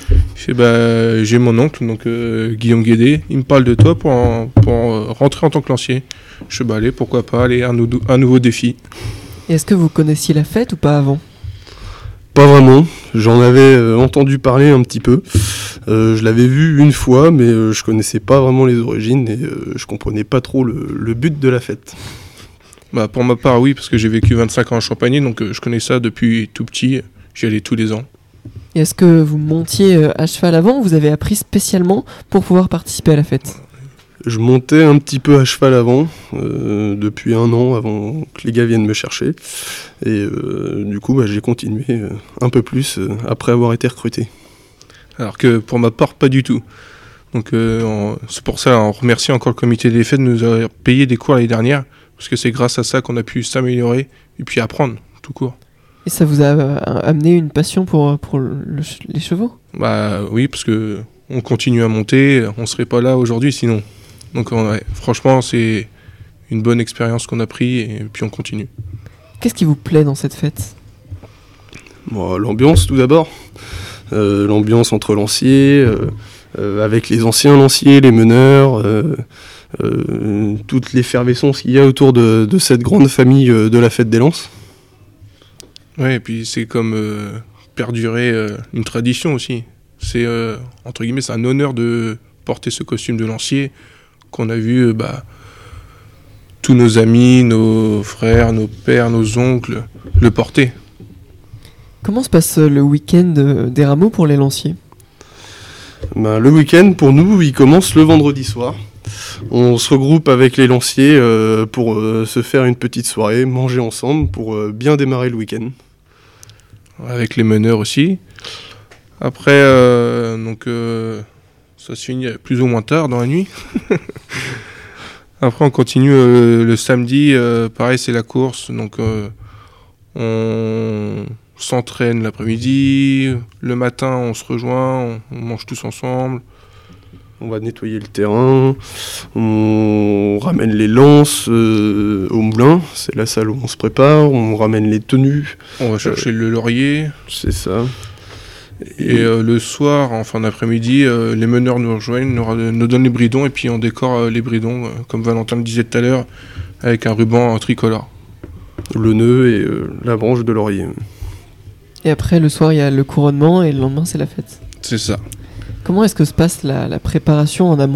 Il fait j'ai mon oncle, donc Guillaume Guédé, il me parle de toi pour rentrer en tant que lancier. Je fais allez, pourquoi pas, allez, un nouveau défi. Et est-ce que vous connaissiez la fête ou pas avant ? Pas vraiment, j'en avais entendu parler un petit peu. Je l'avais vu une fois, mais je connaissais pas vraiment les origines et je comprenais pas trop le but de la fête. Pour ma part, oui, parce que j'ai vécu 25 ans en Champagne, donc je connais ça depuis tout petit, j'y allais tous les ans. Et est-ce que vous montiez à cheval avant ou vous avez appris spécialement pour pouvoir participer à la fête ? Je montais un petit peu à cheval avant, depuis 1 an avant que les gars viennent me chercher. Et du coup, j'ai continué un peu plus après avoir été recruté. Alors que pour ma part, pas du tout. Donc c'est pour ça, on remercie encore le comité des fêtes de nous avoir payé des cours l'année dernière, parce que c'est grâce à ça qu'on a pu s'améliorer et puis apprendre tout court. Et ça vous a amené une passion pour les chevaux ? Oui, parce que on continue à monter, on serait pas là aujourd'hui sinon. Donc franchement, c'est une bonne expérience qu'on a pris et puis on continue. Qu'est-ce qui vous plaît dans cette fête ? L'ambiance tout d'abord. L'ambiance entre lanciers, avec les anciens lanciers, les meneurs, toute l'effervescence qu'il y a autour de cette grande famille de la fête des lances. Ouais, et puis c'est comme perdurer une tradition aussi. C'est, entre guillemets, c'est un honneur de porter ce costume de lancier qu'on a vu tous nos amis, nos frères, nos pères, nos oncles le porter. Comment se passe le week-end des rameaux pour les lanciers ? Le week-end, pour nous, il commence le vendredi soir. On se regroupe avec les lanciers pour se faire une petite soirée, manger ensemble pour bien démarrer le week-end. Avec les meneurs aussi. Après, ça se finit plus ou moins tard dans la nuit. Après, on continue le samedi. Pareil, c'est la course. Donc, on s'entraîne l'après-midi. Le matin, on se rejoint. On mange tous ensemble. On va nettoyer le terrain. On ramène les lances au moulin. C'est la salle où on se prépare. On ramène les tenues. On va chercher le laurier. C'est ça. Et le soir, en fin d'après-midi, les meneurs nous rejoignent, nous donnent les bridons et puis on décore les bridons, comme Valentin le disait tout à l'heure, avec un ruban tricolore. Le nœud et la branche de laurier. Et après, le soir, il y a le couronnement et le lendemain, c'est la fête. C'est ça. Comment est-ce que se passe la préparation en amont ?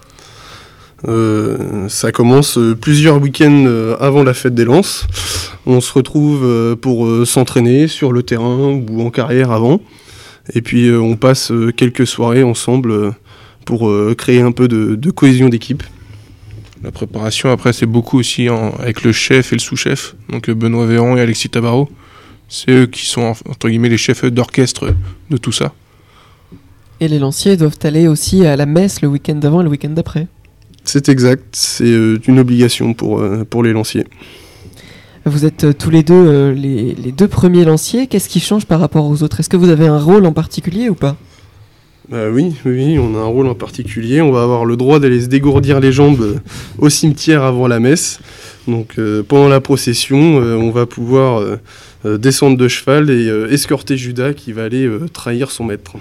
Ça commence plusieurs week-ends avant la fête des lances. On se retrouve pour s'entraîner sur le terrain ou en carrière avant. Et puis on passe quelques soirées ensemble pour créer un peu de cohésion d'équipe. La préparation après c'est beaucoup aussi avec le chef et le sous-chef, donc Benoît Véron et Alexis Tabarot. C'est eux qui sont entre guillemets les chefs d'orchestre de tout ça. Et les lanciers doivent aller aussi à la messe le week-end d'avant et le week-end d'après. C'est exact, c'est une obligation pour les lanciers. Vous êtes tous les deux les 2 premiers lanciers. Qu'est-ce qui change par rapport aux autres ? Est-ce que vous avez un rôle en particulier ou pas ? Oui, on a un rôle en particulier. On va avoir le droit d'aller se dégourdir les jambes au cimetière avant la messe. Donc pendant la procession, on va pouvoir descendre de cheval et escorter Judas qui va aller trahir son maître.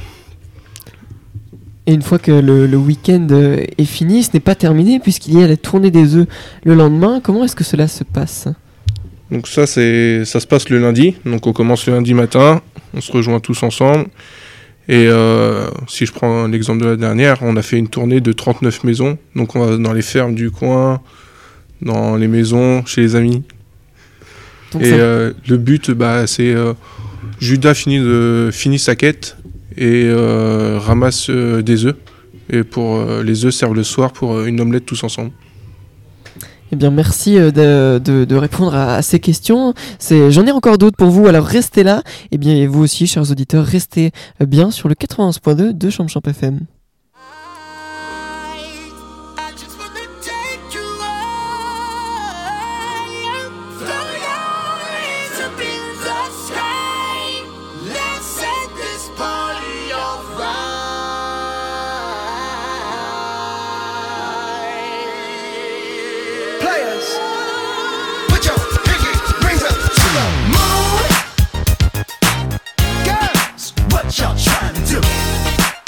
Et une fois que le week-end est fini, ce n'est pas terminé puisqu'il y a la tournée des œufs le lendemain. Comment est-ce que cela se passe ? Donc ça se passe le lundi. Donc on commence le lundi matin, on se rejoint tous ensemble. Et si je prends l'exemple de la dernière, on a fait une tournée de 39 maisons. Donc on va dans les fermes du coin, dans les maisons, chez les amis. Donc et le but, c'est Judas finit sa quête et ramasse des œufs. Et pour les œufs servent le soir pour une omelette tous ensemble. Eh bien, merci de répondre à ces questions. J'en ai encore d'autres pour vous, alors restez là. Et bien, et vous aussi, chers auditeurs, restez bien sur le 91.2 de Champ FM. Y'all trying to do?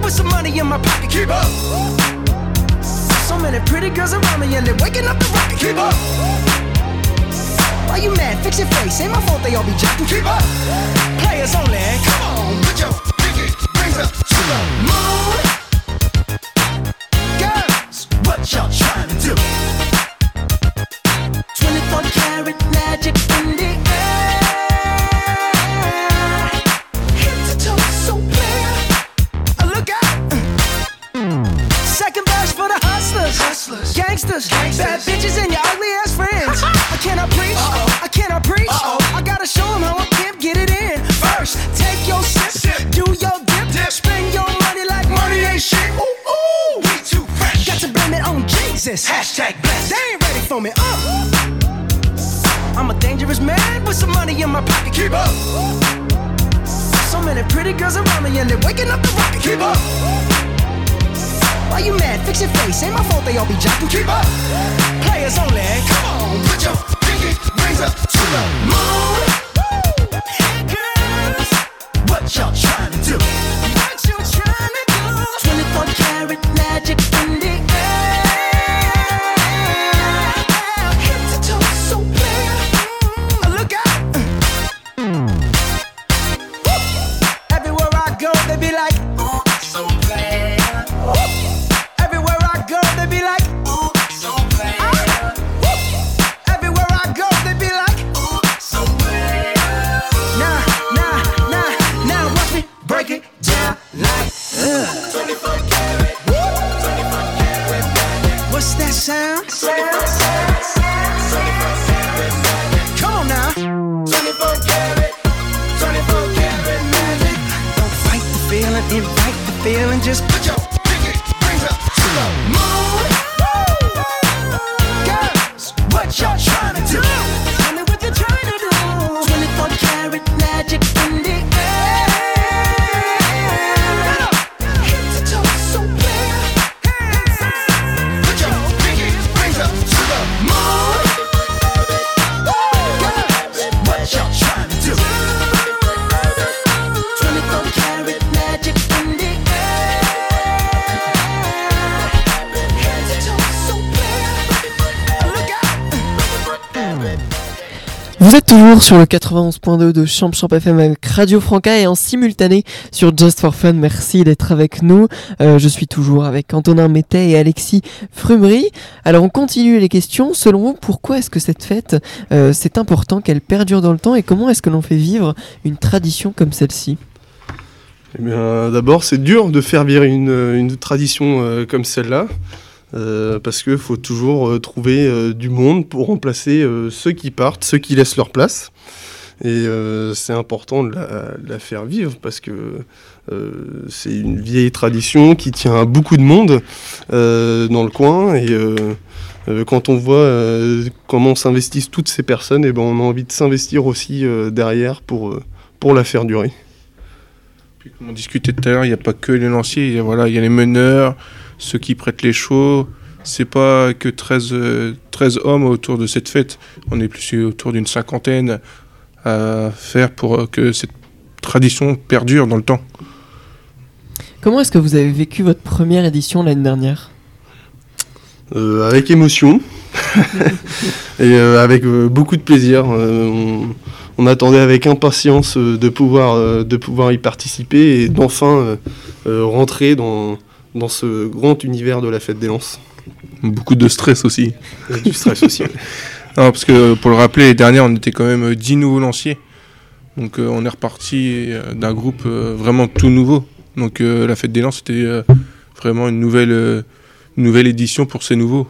with some money in my pocket. Keep up. So many pretty girls around me and they're waking up the rocket. Keep up. Why you mad? Fix your face. Ain't my fault they all be jacking. Keep up. Players only. Come on, put your pinky rings up to the moon. Girls, what y'all trying to do? 24 karat magic in the air. Head to toe so clear. Look out. Second verse for the hustlers, gangsters, bad bitches and your ugly ass friends. I cannot preach, I cannot preach. I gotta show them how I can't get it in. First, take your sip, do your dip, spend your money like money ain't shit. Ooh, ooh, we too fresh. Got to blame it on Jesus. Hashtag blessed. They ain't ready for me. I'm a dangerous man with some money in my pocket. Keep up. So many pretty girls around me and they're waking up the rocket. Keep up. Why you mad? Fix your face. Ain't my fault they all be jocking. Keep up. Players only. Come on, put your pinky rings up to the moon. Hey girls, what y'all trying to do? What you trying to do? 24 karat magic in the air. Head to toe so clear. Look out. Everywhere I go, they be like, ooh, so clear. Everywhere I go, they be like, ooh, so clear. Everywhere I go, they be like, ooh, so clear. Now, watch me break it down like, 24 karat, 24 karat magic. What's that sound? Come on now. 24 karat, 24 karat magic. Don't fight the feeling, invite the feeling. Just put your pinky rings up to the moon. Girls, what y'all trying to do? Tell me what you're trying to do. 24 karat magic in the air. Head to toe so clear. Put your pinky rings up to the moon. Girls, what y'all trying to do? 24 karat magic in the air. Head to toe so clear. Look out. Vous êtes toujours sur le 91.2 de Champ FM avec Radio Franca et en simultané sur Just for Fun. Merci d'être avec nous. Je suis toujours avec Antonin Métet et Alexis Frumery. Alors on continue les questions. Selon vous, pourquoi est-ce que cette fête, c'est important qu'elle perdure dans le temps et comment est-ce que l'on fait vivre une tradition comme celle-ci ? Eh bien, d'abord, c'est dur de faire vivre une tradition comme celle-là. Parce qu'il faut toujours trouver du monde pour remplacer ceux qui partent, ceux qui laissent leur place. Et c'est important de la faire vivre parce que c'est une vieille tradition qui tient à beaucoup de monde dans le coin. Et quand on voit comment s'investissent toutes ces personnes, et ben on a envie de s'investir aussi derrière pour la faire durer. Puis, comme on discutait tout à l'heure, il n'y a pas que les lanciers, il y a les meneurs, ceux qui prêtent les chevaux. C'est pas que 13 hommes autour de cette fête. On est plus autour d'une cinquantaine à faire pour que cette tradition perdure dans le temps. Comment est-ce que vous avez vécu votre première édition l'année dernière ? Avec émotion et avec beaucoup de plaisir. On attendait avec impatience de pouvoir y participer et d'enfin rentrer dans ce grand univers de la fête des Lances. Beaucoup de stress aussi. Du stress aussi. Ouais. Non, parce que pour le rappeler, les dernières, on était quand même 10 nouveaux lanciers. Donc on est reparti d'un groupe vraiment tout nouveau. Donc la fête des Lances, c'était vraiment une nouvelle édition pour ces nouveaux.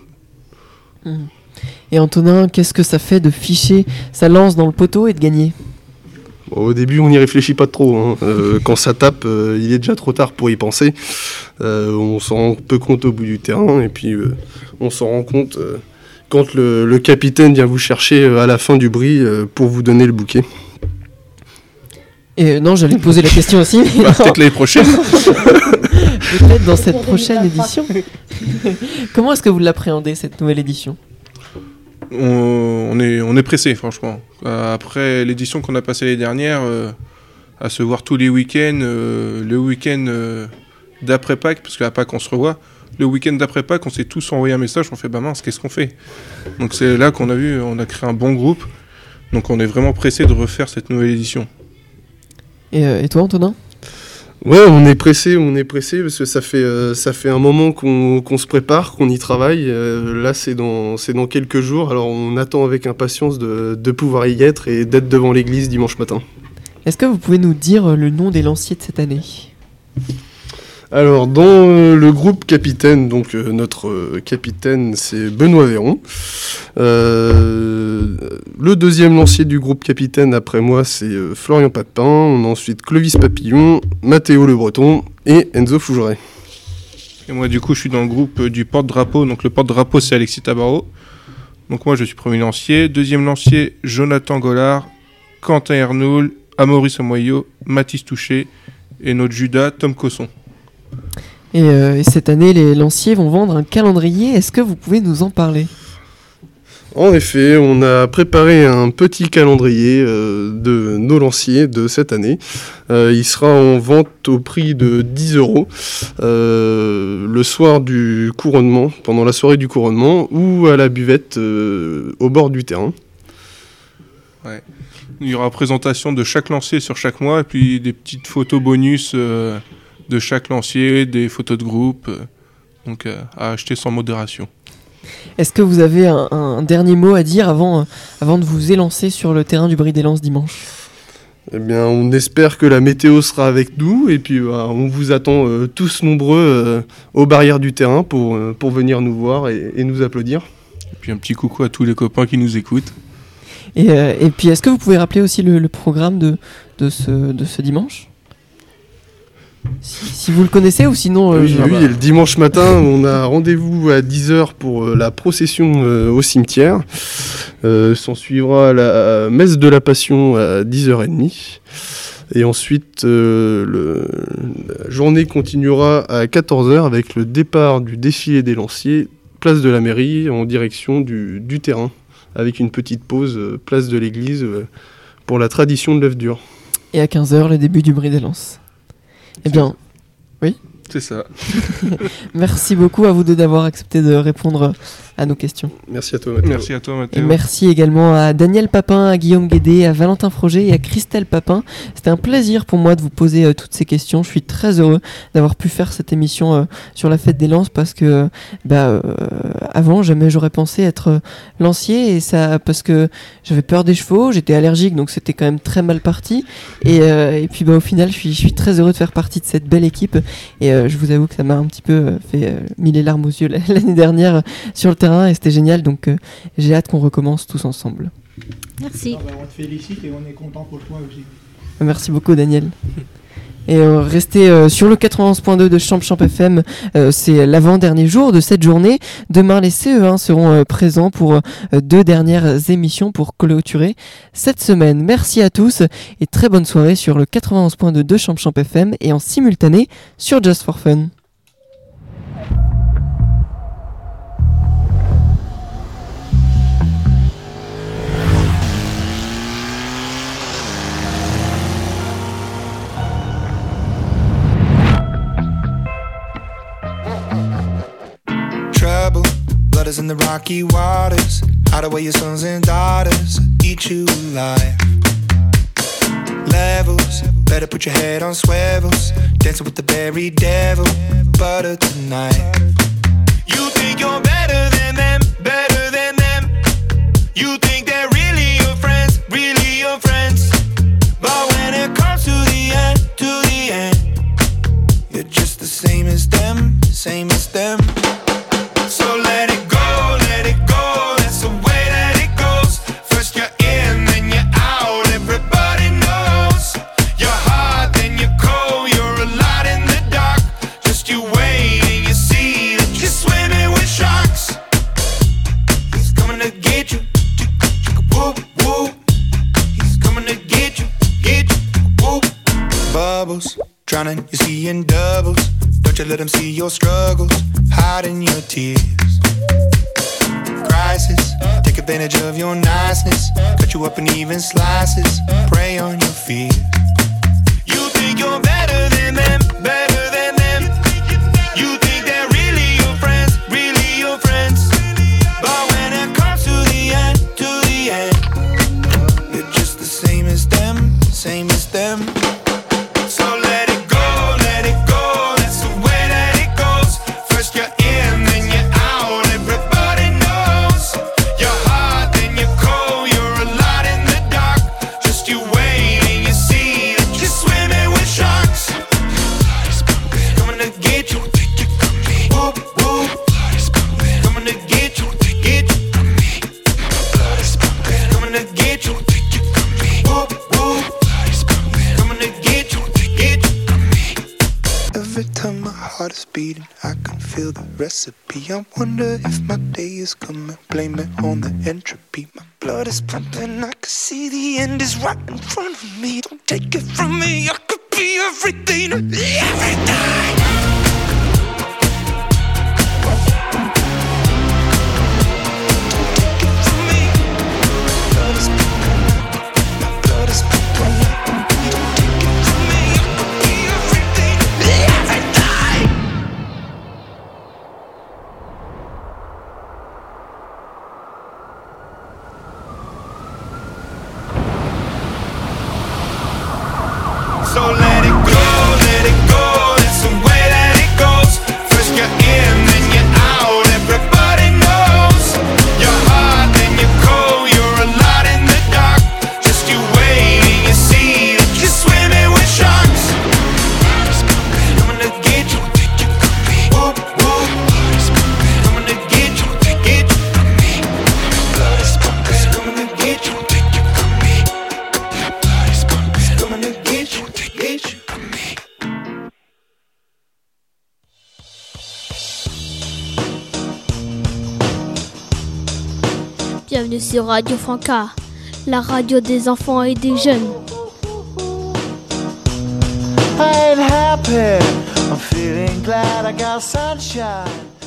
Et Antonin, qu'est-ce que ça fait de ficher sa lance dans le poteau et de gagner ? Au début, on n'y réfléchit pas trop. Hein. Quand ça tape, il est déjà trop tard pour y penser. On s'en rend peu compte au bout du terrain. Et puis, on s'en rend compte quand le capitaine vient vous chercher à la fin du bris pour vous donner le bouquet. Et non, j'allais te poser la question aussi. Mais peut-être l'année prochaine. Peut-être dans cette prochaine édition. Comment est-ce que vous l'appréhendez, cette nouvelle édition ? On est pressé, franchement. Après l'édition qu'on a passée l'année dernière, à se voir tous les week-ends, le week-end d'après Pâques, parce qu'à Pâques on se revoit, le week-end d'après Pâques, on s'est tous envoyé un message, on fait bah mince, qu'est-ce qu'on fait? Donc c'est là qu'on a vu, on a créé un bon groupe, donc on est vraiment pressé de refaire cette nouvelle édition. Et toi, Antonin? Ouais, on est pressé parce que ça fait un moment qu'on se prépare, qu'on y travaille. Là, c'est dans quelques jours. Alors, on attend avec impatience de pouvoir y être et d'être devant l'église dimanche matin. Est-ce que vous pouvez nous dire le nom des lanciers de cette année? Alors, dans le groupe capitaine, donc notre capitaine, c'est Benoît Véron. Le deuxième lancier du groupe capitaine, après moi, c'est Florian Papin. On a ensuite Clovis Papillon, Mathéo Le Breton et Enzo Fougeret. Et moi, du coup, je suis dans le groupe du porte-drapeau. Donc, le porte-drapeau, c'est Alexis Tabarot. Donc, moi, je suis premier lancier. Deuxième lancier, Jonathan Gollard, Quentin Ernoul, Amaury Moyo, Mathis Touché et notre Judas, Tom Cosson. Et cette année, les lanciers vont vendre un calendrier. Est-ce que vous pouvez nous en parler? En effet, on a préparé un petit calendrier de nos lanciers de cette année. Il sera en vente au prix de 10 € le soir du couronnement, pendant la soirée du couronnement, ou à la buvette au bord du terrain. Ouais. Il y aura présentation de chaque lancier sur chaque mois, et puis des petites photos bonus de chaque lancier, des photos de groupe, donc à acheter sans modération. Est-ce que vous avez un dernier mot à dire avant de vous élancer sur le terrain du Brie des Lances dimanche? Eh bien, on espère que la météo sera avec nous, et puis on vous attend tous nombreux aux barrières du terrain pour venir nous voir et nous applaudir. Et puis un petit coucou à tous les copains qui nous écoutent. Et puis, est-ce que vous pouvez rappeler aussi le programme de ce dimanche? Si vous le connaissez, ou sinon... Oui, le dimanche matin, on a rendez-vous à 10h pour la procession au cimetière. S'en suivra la messe de la Passion à 10h30. Et ensuite, la journée continuera à 14h avec le départ du défilé des lanciers, place de la mairie, en direction du terrain, avec une petite pause, place de l'église, pour la tradition de l'œuf dur. Et à 15h, le début du Brie des Lances. Eh bien, oui. C'est ça. Merci beaucoup à vous deux d'avoir accepté de répondre à nos questions. Merci à toi, Mathéo. Merci à toi, Mathéo. Et merci également à Daniel Papin, à Guillaume Guédé, à Valentin Froger et à Christelle Papin. C'était un plaisir pour moi de vous poser toutes ces questions. Je suis très heureux d'avoir pu faire cette émission sur la fête des Lances parce que avant, jamais j'aurais pensé être lancier, et ça parce que j'avais peur des chevaux, j'étais allergique, donc c'était quand même très mal parti. Et puis au final, je suis très heureux de faire partie de cette belle équipe. Et je vous avoue que ça m'a un petit peu fait mis les larmes aux yeux l'année dernière sur le terrain, et c'était génial, donc j'ai hâte qu'on recommence tous ensemble. Merci. On te félicite et on est content pour toi aussi. Merci beaucoup, Daniel. Et restez sur le 91.2 de Champ FM, c'est l'avant-dernier jour de cette journée. Demain, les CE1 seront présents pour 2 dernières émissions pour clôturer cette semaine. Merci à tous et très bonne soirée sur le 91.2 de Champ FM et en simultané sur Just for Fun. Blood is in the rocky waters. Hide away your sons and daughters. Eat you alive. Levels, better put your head on swivels. Dancing with the very devil. Butter tonight. You think you're better than them, better than them. You think they're really your friends, really your friends. But when it comes to the end, you're just the same as them, same as them. So let it go, that's the way that it goes. First you're in, then you're out, everybody knows. You're hot, then you're cold, you're a lot in the dark. Just you wait and you see that you're swimming with sharks. He's coming to get you, whoop, whoop. He's coming to get you, whoop. Bubbles, drowning, you see in doubles. Don't you let him see your struggles, hiding your tears. Crisis, take advantage of your niceness. Cut you up in even slices, prey on your fears. You think you're better than them, better than them. Every time my heart is beating, I can feel the recipe. I wonder if my day is coming, blame it on the entropy. My blood is pumping, I can see the end is right in front of me. Don't take it from me, I could be everything, everything. So let it go, that's the way that it goes. First you're in, then you're out, everybody knows. You're hot, then you're cold, you're a lot in the dark. Just you waiting, you see that you're swimming with sharks. Coming to get you, whoop, whoop. Coming to get you, get you from me. Blood is pumping, coming to get you, from me. Blood is pumping, coming to get you. Bienvenue sur Radio Franca, la radio des enfants et des jeunes. I ain't happy, I'm feeling glad I got sunshine.